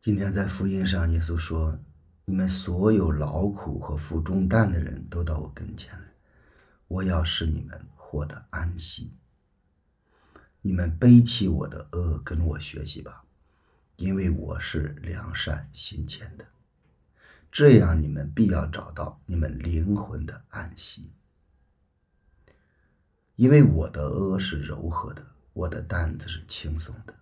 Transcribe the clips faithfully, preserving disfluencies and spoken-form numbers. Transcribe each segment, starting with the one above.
今天在福音上，耶稣说：你们所有劳苦和负重担的人都到我跟前来，我要使你们获得安息。你们背起我的轭，跟我学习吧，因为我是良善心谦的，这样你们必要找到你们灵魂的安息。因为我的轭是柔和的，我的担子是轻松的。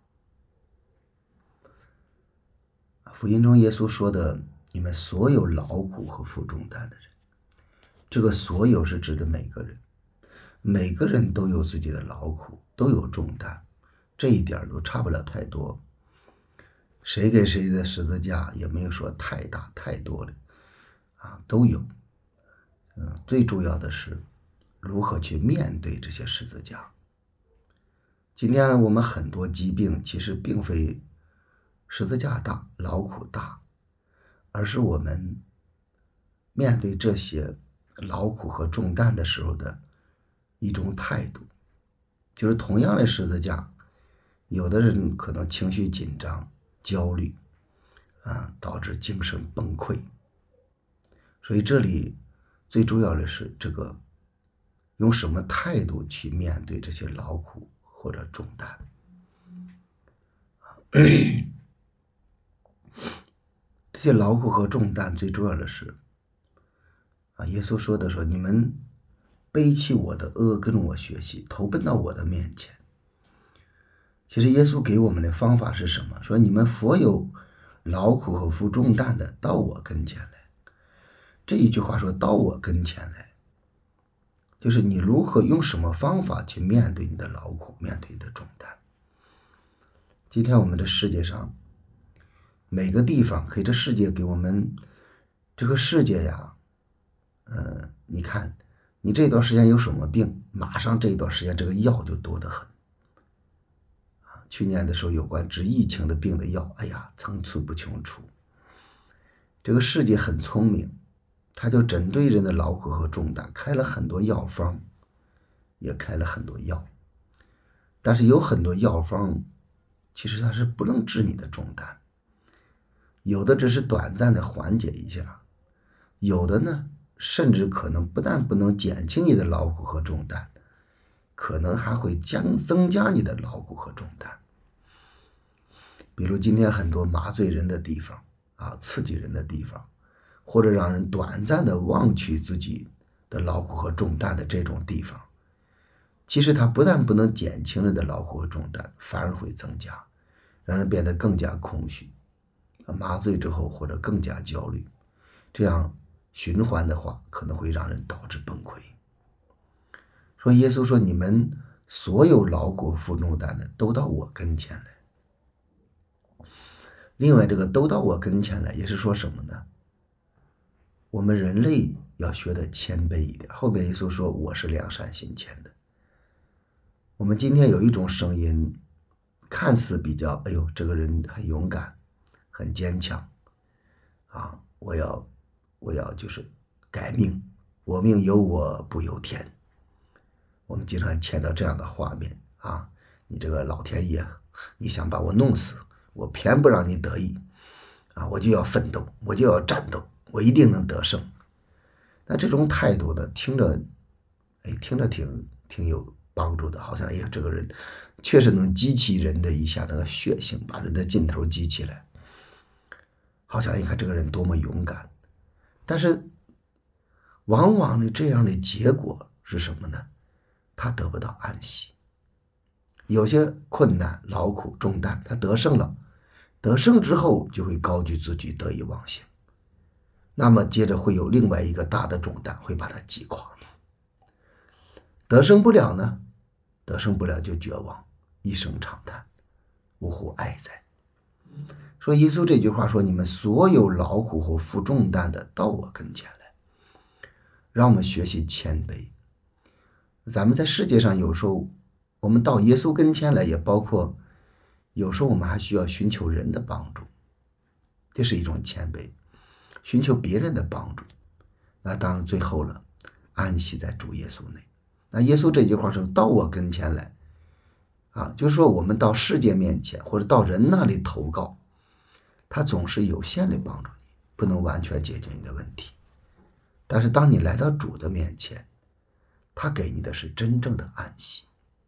福音中耶稣说的，你们所有劳苦和负重担的人，这个所有是指的每个人，每个人都有自己的劳苦，都有重担，这一点都差不了太多。谁给谁的十字架也没有说太大太多的啊，都有。嗯，最主要的是如何去面对这些十字架。今天我们很多疾病其实并非十字架大，劳苦大，而是我们面对这些劳苦和重担的时候的一种态度。就是同样的十字架，有的人可能情绪紧张、焦虑啊，导致精神崩溃。所以这里最重要的是这个用什么态度去面对这些劳苦或者重担。这些劳苦和重担最重要的是啊，耶稣说的说，你们背起我的轭，跟我学习，投奔到我的面前。其实耶稣给我们的方法是什么？说你们所有劳苦和负重担的，到我跟前来。这一句话说到我跟前来，就是你如何用什么方法去面对你的劳苦，面对你的重担。今天我们的世界上每个地方，可以这世界给我们这个世界呀，呃，你看你这段时间有什么病，马上这一段时间这个药就多得很。去年的时候有关治疫情的病的药，哎呀，层出不穷出。这个世界很聪明，他就针对人的劳苦和重担开了很多药方，也开了很多药。但是有很多药方其实它是不能治你的重担，有的只是短暂的缓解一下，有的呢甚至可能不但不能减轻你的劳苦和重担，可能还会将增加你的劳苦和重担。比如今天很多麻醉人的地方啊，刺激人的地方，或者让人短暂的忘去自己的劳苦和重担的这种地方，其实它不但不能减轻人的劳苦和重担，反而会增加，让人变得更加空虚，麻醉之后或者更加焦虑，这样循环的话可能会让人导致崩溃。所以耶稣说，你们所有劳苦负重担的都到我跟前来。另外这个都到我跟前来也是说什么呢？我们人类要学得谦卑一点。后面耶稣说我是良善心谦的。我们今天有一种声音看似比较，哎呦，这个人很勇敢很坚强啊，我要我要就是改命，我命由我不由天。我们经常见到这样的画面啊，你这个老天爷，你想把我弄死，我偏不让你得意啊，我就要奋斗，我就要战斗，我一定能得胜。那这种态度呢，听着哎听着挺挺有帮助的，好像哎呀这个人确实能激起人的一下那个血性，把人的劲头激起来，好像你看这个人多么勇敢。但是往往呢这样的结果是什么呢？他得不到安息。有些困难劳苦重担他得胜了，得胜之后就会高举自己，得意忘形，那么接着会有另外一个大的重担会把他击垮。得胜不了呢，得胜不了就绝望，一声长叹，呜呼哀哉。说耶稣这句话说，你们所有劳苦和负重担的到我跟前来，让我们学习谦卑。咱们在世界上有时候我们到耶稣跟前来，也包括有时候我们还需要寻求人的帮助，这是一种谦卑，寻求别人的帮助。那当然最后了，安息在主耶稣内。那耶稣这句话说到我跟前来啊，就是说我们到世界面前或者到人那里投靠， 他总是有限的帮助你，不能完全解决你的问题。但是当你来到主的面前，他给你的是真正的安息。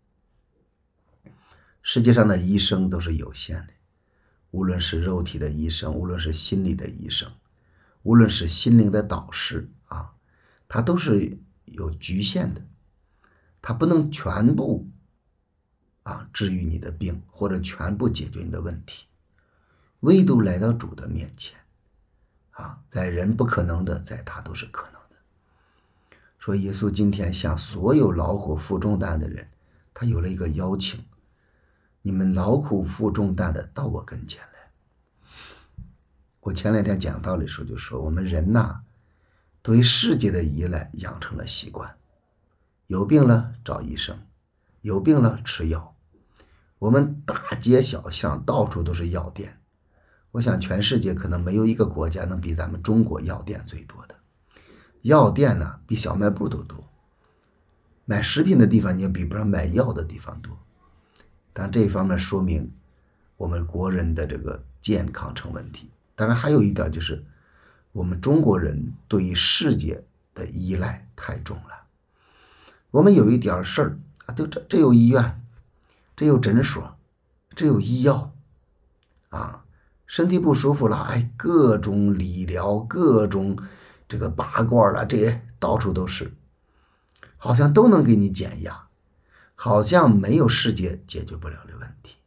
世界上的医生都是有限的，无论是肉体的医生，无论是心理的医生，无论是心灵的导师啊，他都是有局限的，他不能全部啊治愈你的病，或者全部解决你的问题。唯独来到主的面前啊，在人不可能的，在他都是可能的。所以耶稣今天向所有劳苦负重担的人，他有了一个邀请，你们劳苦负重担的到我跟前来。我前两天讲道的时候就说，我们人呐，对世界的依赖养成了习惯，有病了找医生，有病了吃药，我们大街小巷到处都是药店。我想全世界可能没有一个国家能比咱们中国药店最多的。药店呢比小卖部都多，买食品的地方也比不上买药的地方多。但这一方面说明我们国人的这个健康成问题。当然还有一点就是，我们中国人对于世界的依赖太重了。我们有一点事儿啊，就这这有医院，这有诊所，这有医药啊，身体不舒服了，哎，各种理疗，各种这个拔罐了，这些到处都是，好像都能给你减压，好像没有世界解决不了的问题。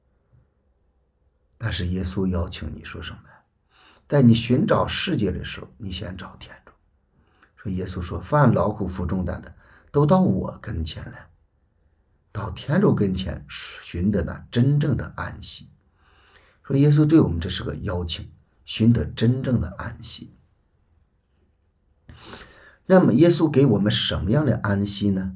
但是耶稣邀请你说什么？在你寻找世界的时候，你先找天主。说耶稣说，凡劳苦负重担的，都到我跟前来，到天主跟前寻得那真正的安息。说耶稣对我们这是个邀请，寻得真正的安息。那么耶稣给我们什么样的安息呢？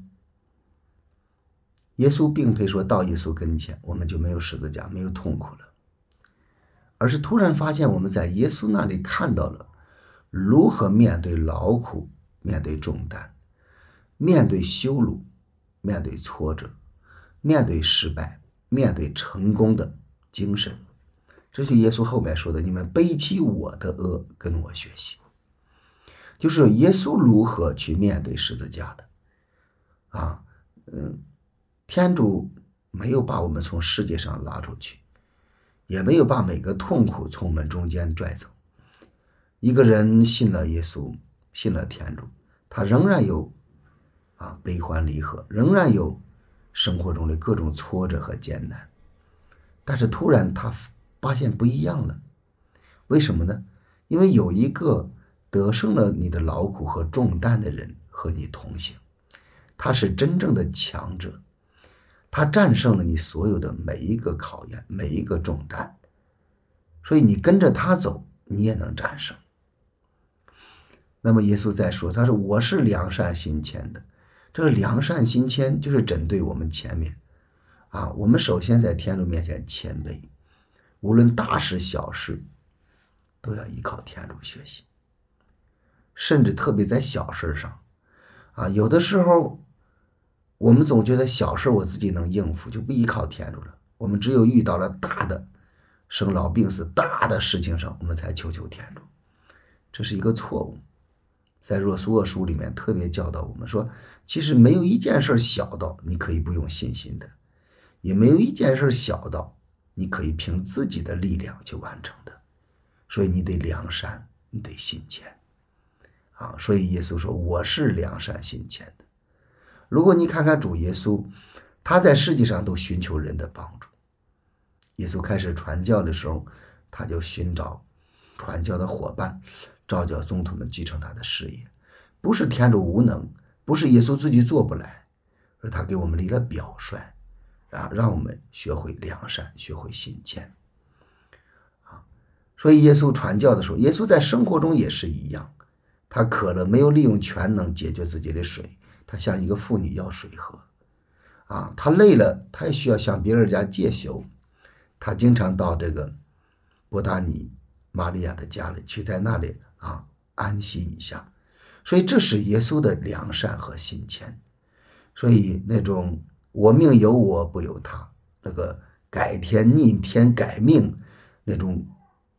耶稣并非说到耶稣跟前我们就没有十字架，没有痛苦了，而是突然发现我们在耶稣那里看到了如何面对劳苦，面对重担，面对羞辱，面对挫折，面对失败，面对成功的精神。这就耶稣后面说的，你们背起我的轭跟我学习，就是耶稣如何去面对十字架的啊。嗯，天主没有把我们从世界上拉出去，也没有把每个痛苦从我们中间拽走。一个人信了耶稣，信了天主，他仍然有啊悲欢离合，仍然有生活中的各种挫折和艰难。但是突然他发现不一样了，为什么呢？因为有一个得胜了你的劳苦和重担的人和你同行，他是真正的强者，他战胜了你所有的每一个考验，每一个重担，所以你跟着他走，你也能战胜。那么耶稣在说，他说我是良善心谦的，这个良善心谦就是针对我们前面啊，我们首先在天主面前谦卑，无论大事小事都要依靠天主学习，甚至特别在小事上啊，有的时候我们总觉得小事我自己能应付，就不依靠天主了。我们只有遇到了大的生老病死大的事情上，我们才求求天主，这是一个错误。在若苏厄书里面特别教导我们说，其实没有一件事小到你可以不用信心的，也没有一件事小到你可以凭自己的力量去完成的，所以你得良善，你得心谦啊。所以耶稣说我是良善心谦的。如果你看看主耶稣，他在世界上都寻求人的帮助。耶稣开始传教的时候，他就寻找传教的伙伴，召叫宗徒们继承他的事业。不是天主无能，不是耶稣自己做不来，而他给我们立了表率，啊，让我们学会良善，学会心谦啊。所以耶稣传教的时候，耶稣在生活中也是一样，他渴了没有利用全能解决自己的水，他向一个妇女要水喝啊，他累了他也需要向别人家借宿，他经常到这个伯大尼玛利亚的家里去，在那里啊安息一下。所以这是耶稣的良善和心谦。所以那种我命由我不由他，那个改天逆天改命那种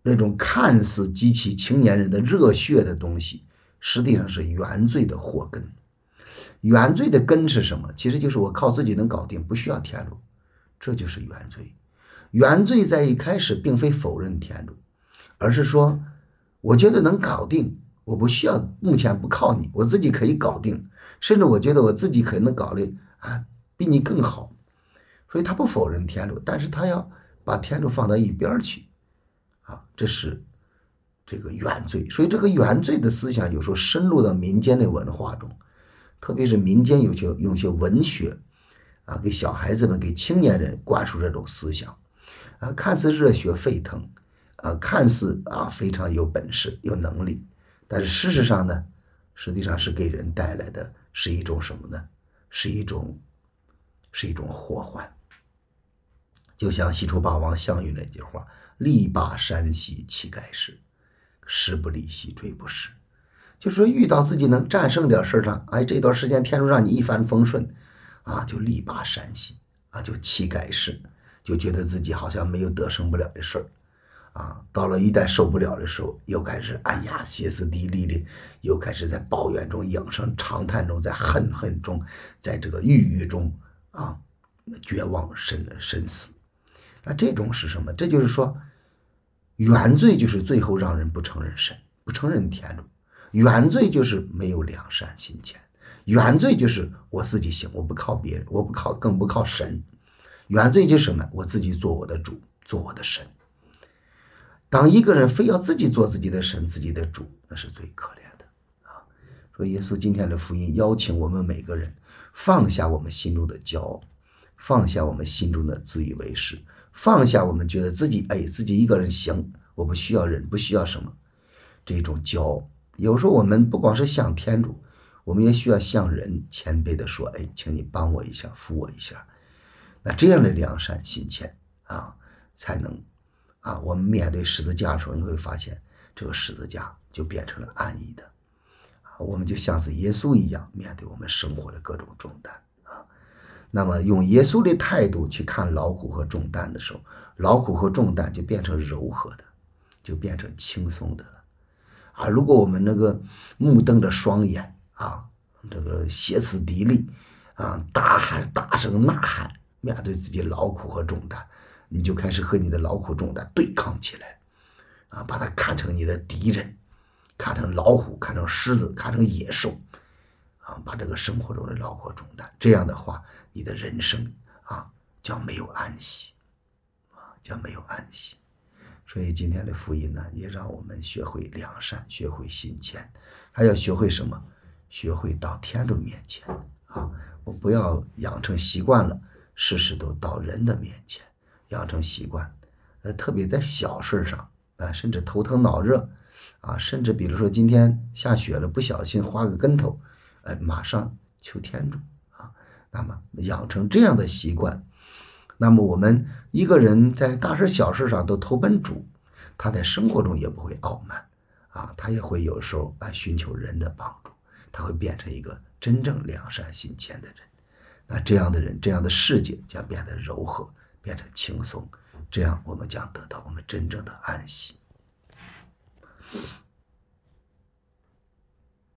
那种看似激起青年人的热血的东西，实际上是原罪的祸根。原罪的根是什么？其实就是我靠自己能搞定，不需要天主，这就是原罪。原罪在一开始并非否认天主，而是说我觉得能搞定，我不需要，目前不靠你，我自己可以搞定，甚至我觉得我自己可能搞的啊比你更好。所以他不否认天主，但是他要把天主放到一边去啊，这是这个原罪。所以这个原罪的思想有时候深入到民间的文化中，特别是民间有些用些文学啊，给小孩子们给青年人灌输这种思想啊，看似热血沸腾啊，看似啊非常有本事有能力，但是事实上呢，实际上是给人带来的是一种什么呢？是一种是一种祸患。就像西楚霸王项羽那句话，力拔山兮气盖世，时不利兮骓不逝。就是说遇到自己能战胜点事上，哎，这段时间天主让你一帆风顺啊，就力拔山兮啊，就气盖世，就觉得自己好像没有得胜不了的事儿啊。到了一旦受不了的时候，又开始哎呀歇斯底里的，又开始在抱怨中养生长叹中，在恨恨中，在这个郁郁中啊，绝望深深死。那这种是什么？这就是说原罪就是最后让人不承认神，不承认天主。原罪就是没有良善心谦，原罪就是我自己行，我不靠别人，我不靠，更不靠神。原罪就是什么？我自己做我的主，做我的神。当一个人非要自己做自己的神，自己的主，那是最可怜的啊！所以耶稣今天的福音邀请我们每个人放下我们心中的骄傲，放下我们心中的自以为是，放下我们觉得自己哎自己一个人行，我不需要人，不需要什么，这种骄傲。有时候我们不光是向天主，我们也需要向人谦卑的说，哎，请你帮我一下，扶我一下。那这样的良善心谦啊，才能啊，我们面对十字架的时候，你会发现这个十字架就变成了安逸的啊，我们就像是耶稣一样面对我们生活的各种重担啊。那么用耶稣的态度去看劳苦和重担的时候，劳苦和重担就变成柔和的，就变成轻松的了啊。如果我们那个目瞪着双眼啊，这个歇斯底里啊，大喊大声呐喊，面对自己劳苦和重担，你就开始和你的劳苦重担对抗起来啊，把它看成你的敌人，看成老虎，看成狮子，看成野兽啊，把这个生活中的劳苦重担，这样的话你的人生啊将没有安息啊，将没有安息。所以今天的福音呢，也让我们学会良善，学会心谦，还要学会什么？学会到天主面前啊！我不要养成习惯了，事事都到人的面前，养成习惯，呃，特别在小事上啊，甚至头疼脑热啊，甚至比如说今天下雪了，不小心滑个跟头，呃，马上求天主啊。那么养成这样的习惯。那么我们一个人在大事小事上都投奔主，他在生活中也不会傲慢啊，他也会有时候来寻求人的帮助，他会变成一个真正良善心谦的人。那这样的人，这样的世界将变得柔和，变成轻松，这样我们将得到我们真正的安息。